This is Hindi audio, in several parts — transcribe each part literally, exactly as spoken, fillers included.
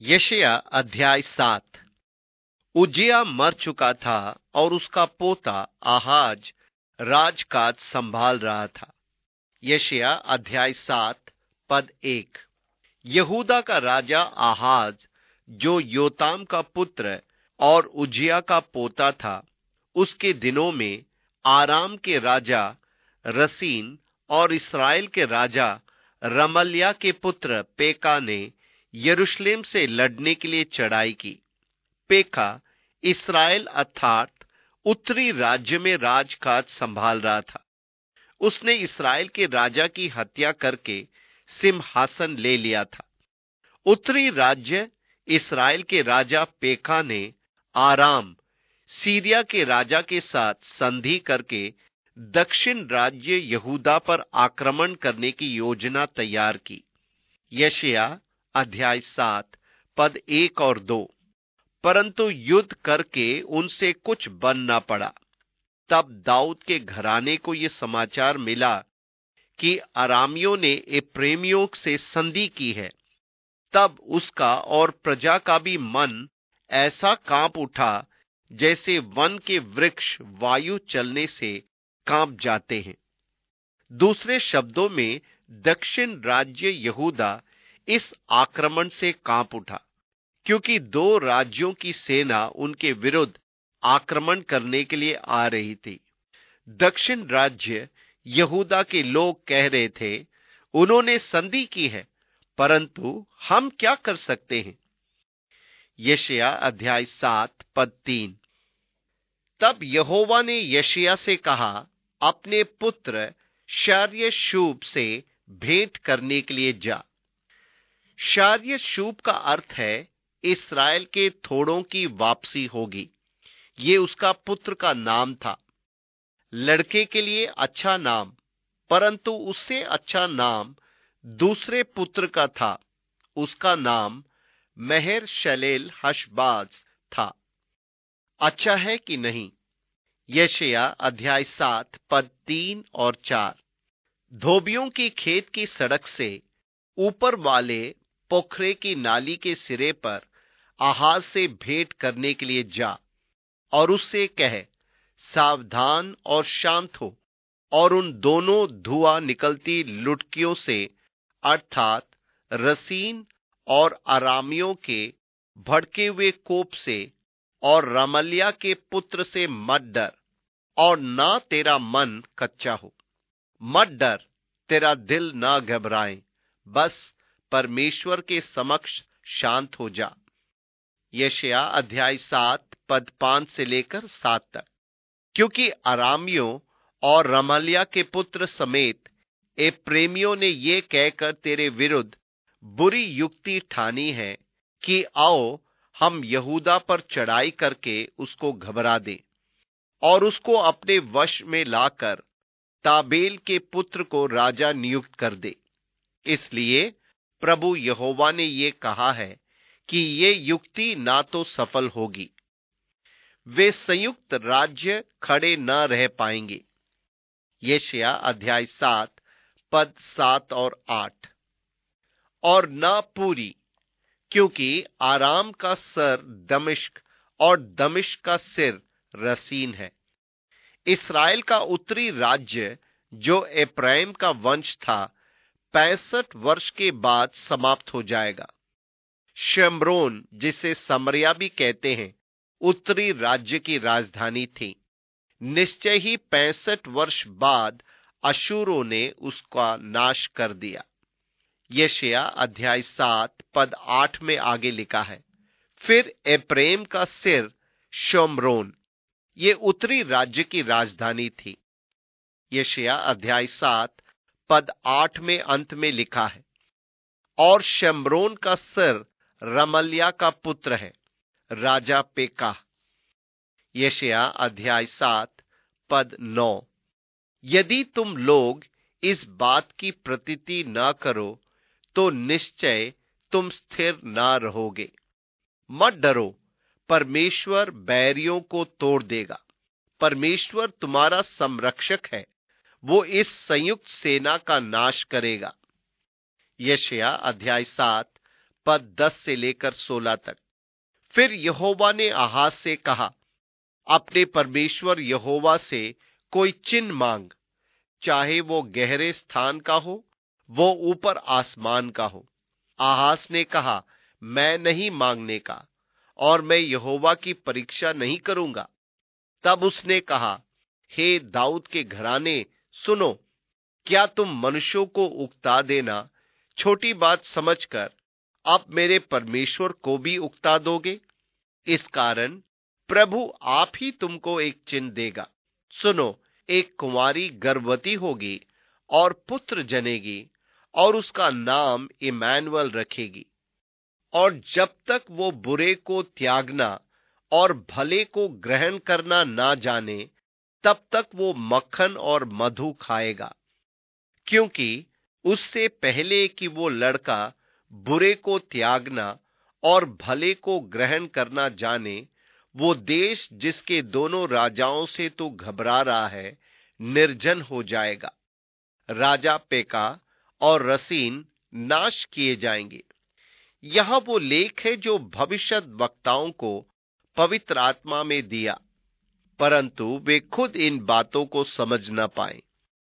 यशायाह अध्याय सात। उज्जियाह मर चुका था और उसका पोता आहाज राजकाज संभाल रहा था। यशायाह अध्याय सात पद एक। यहूदा का राजा आहाज, जो योताम का पुत्र और उज्जियाह का पोता था, उसके दिनों में आराम के राजा रसीन और इस्राएल के राजा रमल्याह के पुत्र पेका ने यरूशलेम से लड़ने के लिए चढ़ाई की। पेका इस्राएल अर्थात उत्तरी राज्य में राजकाज संभाल रहा था। उसने इस्राएल के राजा की हत्या करके सिंहासन ले लिया था। उत्तरी राज्य इस्राएल के राजा पेका ने आराम सीरिया के राजा के साथ संधि करके दक्षिण राज्य यहूदा पर आक्रमण करने की योजना तैयार की। यशायाह अध्याय सात पद एक और दो। परंतु युद्ध करके उनसे कुछ बन ना पड़ा। तब दाऊद के घराने को यह समाचार मिला कि अरामियों ने एप्रेमियों से संधि की है। तब उसका और प्रजा का भी मन ऐसा कांप उठा जैसे वन के वृक्ष वायु चलने से कांप जाते हैं। दूसरे शब्दों में दक्षिण राज्य यहूदा इस आक्रमण से कांप उठा, क्योंकि दो राज्यों की सेना उनके विरुद्ध आक्रमण करने के लिए आ रही थी। दक्षिण राज्य यहूदा के लोग कह रहे थे, उन्होंने संधि की है, परंतु हम क्या कर सकते हैं। यशायाह अध्याय सात पद तीन। तब यहोवा ने यशायाह से कहा, अपने पुत्र शार्यशूब से भेंट करने के लिए जा। शार्यशूब का अर्थ है इस्राएल के थोड़ों की वापसी होगी। ये उसका पुत्र का नाम था। लड़के के लिए अच्छा नाम, परंतु उससे अच्छा नाम दूसरे पुत्र का था। उसका नाम मेहर शलेल हशबाज था। अच्छा है कि नहीं। यशायाह अध्याय सात पद तीन और चार। धोबियों की खेत की सड़क से ऊपर वाले पोखरे की नाली के सिरे पर आहाज से भेंट करने के लिए जा और उससे कह, सावधान और शांत हो, और उन दोनों धुआं निकलती लुटकियों से अर्थात रसीन और अरामियों के भड़के हुए कोप से और रमल्याह के पुत्र से मत डर, और ना तेरा मन कच्चा हो। मत डर, तेरा दिल ना घबराए, बस परमेश्वर के समक्ष शांत हो जा। यशायाह अध्याय सात पद पांच से लेकर सात तक। क्योंकि अरामियों और रमल्याह के पुत्र समेत एप्रेमियों ने ये कहकर तेरे विरुद्ध बुरी युक्ति ठानी है कि आओ हम यहूदा पर चढ़ाई करके उसको घबरा दें और उसको अपने वश में लाकर ताबेल के पुत्र को राजा नियुक्त कर दे। इसलिए प्रभु यहोवा ने ये कहा है कि ये युक्ति ना तो सफल होगी। वे संयुक्त राज्य खड़े न रह पाएंगे। यशायाह अध्याय सात पद सात और आठ। और न पूरी, क्योंकि आराम का सर दमिश्क और दमिश्क का सिर रसीन है। इस्राएल का उत्तरी राज्य जो एप्रैम का वंश था, पैंसठ वर्ष के बाद समाप्त हो जाएगा। शम्रोन, जिसे समरिया भी कहते हैं, उत्तरी राज्य की राजधानी थी। निश्चय ही पैंसठ वर्ष बाद अशूरों ने उसका नाश कर दिया। यशायाह अध्याय सात पद आठ में आगे लिखा है, फिर एप्रेम का सिर शम्रोन, ये उत्तरी राज्य की राजधानी थी। यशायाह अध्याय सात पद आठ में अंत में लिखा है, और शम्रोन का सिर रमल्याह का पुत्र है, राजा पेका। यशायाह अध्याय सात पद नौ। यदि तुम लोग इस बात की प्रतीति न करो तो निश्चय तुम स्थिर न रहोगे। मत डरो, परमेश्वर बैरियों को तोड़ देगा। परमेश्वर तुम्हारा संरक्षक है, वो इस संयुक्त सेना का नाश करेगा। यशायाह अध्याय सात पद दस से लेकर सोलह तक। फिर यहोवा ने आहाज से कहा, अपने परमेश्वर यहोवा से कोई चिन्ह मांग, चाहे वो गहरे स्थान का हो, वो ऊपर आसमान का हो। आहाज ने कहा, मैं नहीं मांगने का, और मैं यहोवा की परीक्षा नहीं करूंगा। तब उसने कहा, हे दाऊद के घराने, सुनो, क्या तुम मनुष्यों को उकता देना छोटी बात समझकर अब मेरे परमेश्वर को भी उकता दोगे? इस कारण प्रभु आप ही तुमको एक चिन्ह देगा। सुनो, एक कुंवारी गर्भवती होगी और पुत्र जनेगी, और उसका नाम इमैनुअल रखेगी। और जब तक वो बुरे को त्यागना और भले को ग्रहण करना ना जाने, तब तक वो मक्खन और मधु खाएगा, क्योंकि उससे पहले कि वो लड़का बुरे को त्यागना और भले को ग्रहण करना जाने, वो देश जिसके दोनों राजाओं से तू घबरा रहा है निर्जन हो जाएगा। राजा पेका और रसीन नाश किए जाएंगे। यह वो लेख है जो भविष्यत वक्ताओं को पवित्र आत्मा में दिया, परंतु वे खुद इन बातों को समझ न पाए।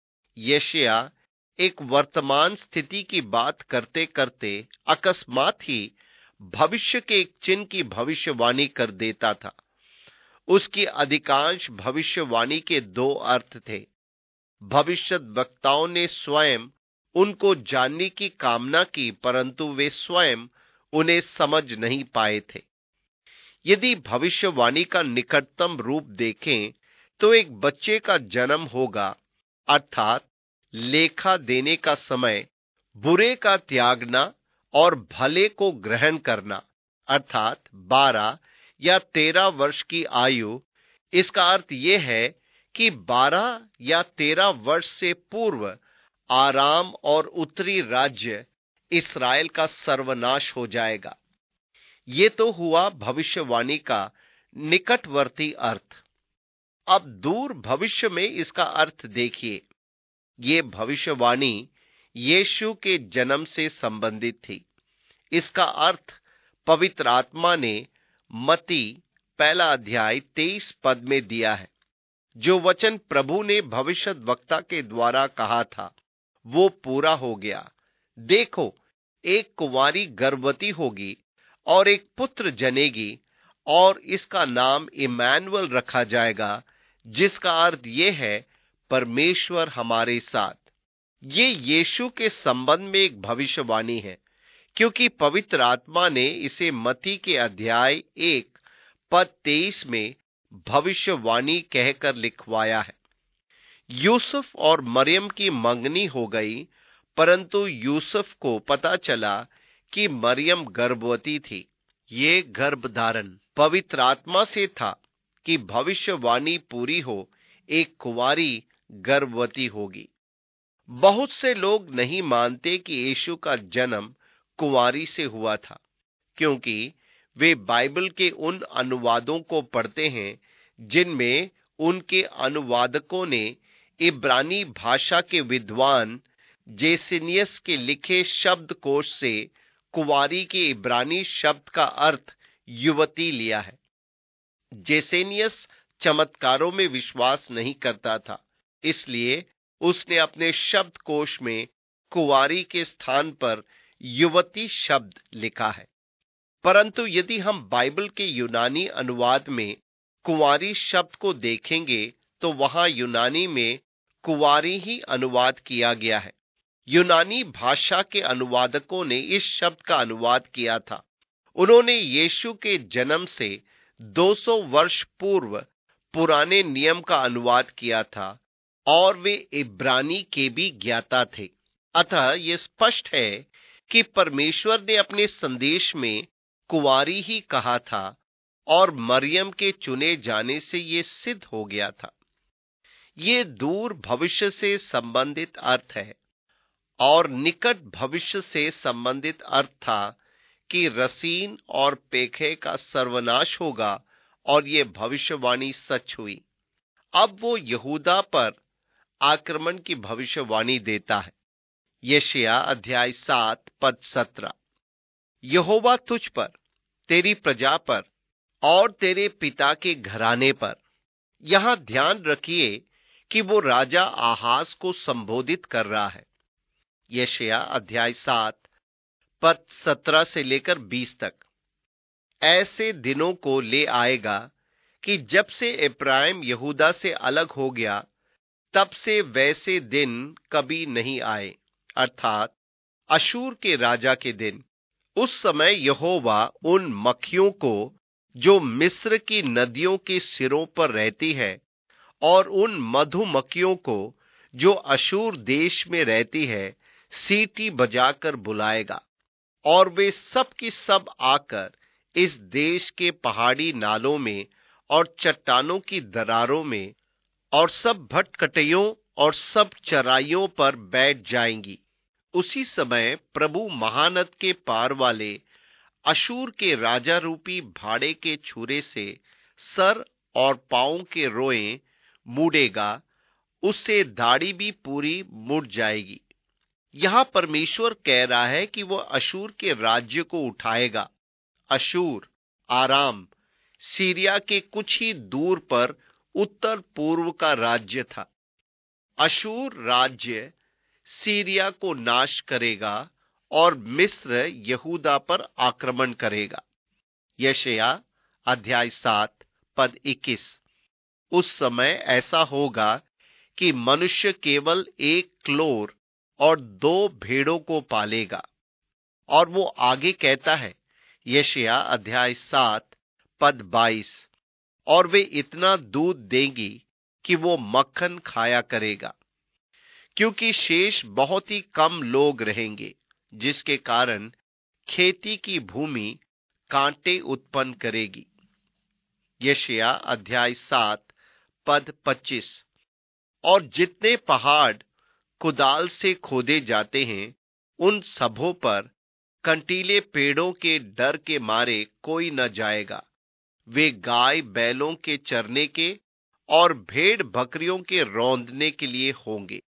यशायाह एक वर्तमान स्थिति की बात करते करते अकस्मात ही भविष्य के एक चिन्ह की भविष्यवाणी कर देता था। उसकी अधिकांश भविष्यवाणी के दो अर्थ थे। भविष्यत वक्ताओं ने स्वयं उनको जानने की कामना की, परंतु वे स्वयं उन्हें समझ नहीं पाए थे। यदि भविष्यवाणी का निकटतम रूप देखें तो एक बच्चे का जन्म होगा, अर्थात लेखा देने का समय, बुरे का त्यागना और भले को ग्रहण करना, अर्थात बारह या तेरह वर्ष की आयु। इसका अर्थ यह है कि बारह या तेरह वर्ष से पूर्व आराम और उत्तरी राज्य इस्राएल का सर्वनाश हो जाएगा। ये तो हुआ भविष्यवाणी का निकटवर्ती अर्थ। अब दूर भविष्य में इसका अर्थ देखिए। ये भविष्यवाणी यीशु के जन्म से संबंधित थी। इसका अर्थ पवित्र आत्मा ने मत्ती पहला अध्याय तेईस पद में दिया है। जो वचन प्रभु ने भविष्यद्वक्ता के द्वारा कहा था वो पूरा हो गया। देखो, एक कुंवारी गर्भवती होगी और एक पुत्र जनेगी, और इसका नाम इमैनुअल रखा जाएगा, जिसका अर्थ यह है परमेश्वर हमारे साथ। ये यीशु के संबंध में एक भविष्यवाणी है, क्योंकि पवित्र आत्मा ने इसे मत्ती के अध्याय एक पद तेईस में भविष्यवाणी कहकर लिखवाया है। यूसुफ और मरियम की मंगनी हो गई, परंतु यूसुफ को पता चला कि मरियम गर्भवती थी। ये गर्भधारण पवित्र आत्मा से था कि भविष्यवाणी पूरी हो, एक कुंवारी गर्भवती होगी। बहुत से लोग नहीं मानते कि यीशु का जन्म कुंवारी से हुआ था, क्योंकि वे बाइबल के उन अनुवादों को पढ़ते हैं जिनमें उनके अनुवादकों ने इब्रानी भाषा के विद्वान जेसेनियस के लिखे शब्दकोश से कुंवारी के इब्रानी शब्द का अर्थ युवती लिया है। जेसेनियस चमत्कारों में विश्वास नहीं करता था, इसलिए उसने अपने शब्दकोश में कुंवारी के स्थान पर युवती शब्द लिखा है। परंतु यदि हम बाइबल के यूनानी अनुवाद में कुंवारी शब्द को देखेंगे तो वहां यूनानी में कुंवारी ही अनुवाद किया गया है। यूनानी भाषा के अनुवादकों ने इस शब्द का अनुवाद किया था। उन्होंने यीशु के जन्म से दो सौ वर्ष पूर्व पुराने नियम का अनुवाद किया था, और वे इब्रानी के भी ज्ञाता थे। अतः यह स्पष्ट है कि परमेश्वर ने अपने संदेश में कुंवारी ही कहा था, और मरियम के चुने जाने से यह सिद्ध हो गया था। ये दूर भविष्य से संबंधित अर्थ है, और निकट भविष्य से संबंधित अर्थ था कि रसीन और पेखे का सर्वनाश होगा, और ये भविष्यवाणी सच हुई। अब वो यहूदा पर आक्रमण की भविष्यवाणी देता है। यशायाह अध्याय सात पद सत्रह। यहोवा तुझ पर, तेरी प्रजा पर और तेरे पिता के घराने पर। यहां ध्यान रखिए कि वो राजा आहाज को संबोधित कर रहा है। यशायाह अध्याय सात पद सत्रह से लेकर बीस तक। ऐसे दिनों को ले आएगा कि जब से इब्राहिम यहूदा से अलग हो गया, तब से वैसे दिन कभी नहीं आए, अर्थात अशूर के राजा के दिन। उस समय यहोवा उन मक्खियों को जो मिस्र की नदियों के सिरों पर रहती है और उन मधुमक्खियों को जो अशूर देश में रहती है, सीटी बजाकर बुलाएगा, और वे सब की सब आकर इस देश के पहाड़ी नालों में और चट्टानों की दरारों में और सब भटकटियों और सब चराइयों पर बैठ जाएंगी। उसी समय प्रभु महानद के पार वाले अशूर के राजा रूपी भाड़े के छुरे से सर और पांव के रोएं मूडेगा, उससे दाढ़ी भी पूरी मुड़ जाएगी। यहां परमेश्वर कह रहा है कि वह अशूर के राज्य को उठाएगा। अशूर, आराम, सीरिया के कुछ ही दूर पर उत्तर पूर्व का राज्य था। अशूर राज्य सीरिया को नाश करेगा और मिस्र यहूदा पर आक्रमण करेगा। यशायाह अध्याय सात पद इक्कीस। उस समय ऐसा होगा कि मनुष्य केवल एक क्लोर और दो भेड़ों को पालेगा। और वो आगे कहता है, यशायाह अध्याय सात पद बाईस, और वे इतना दूध देंगी कि वो मक्खन खाया करेगा, क्योंकि शेष बहुत ही कम लोग रहेंगे, जिसके कारण खेती की भूमि कांटे उत्पन्न करेगी। यशायाह अध्याय सात पद पच्चीस। और जितने पहाड़ कुदाल से खोदे जाते हैं, उन सबों पर कंटीले पेड़ों के डर के मारे कोई न जाएगा। वे गाय बैलों के चरने के और भेड़ बकरियों के रौंदने के लिए होंगे।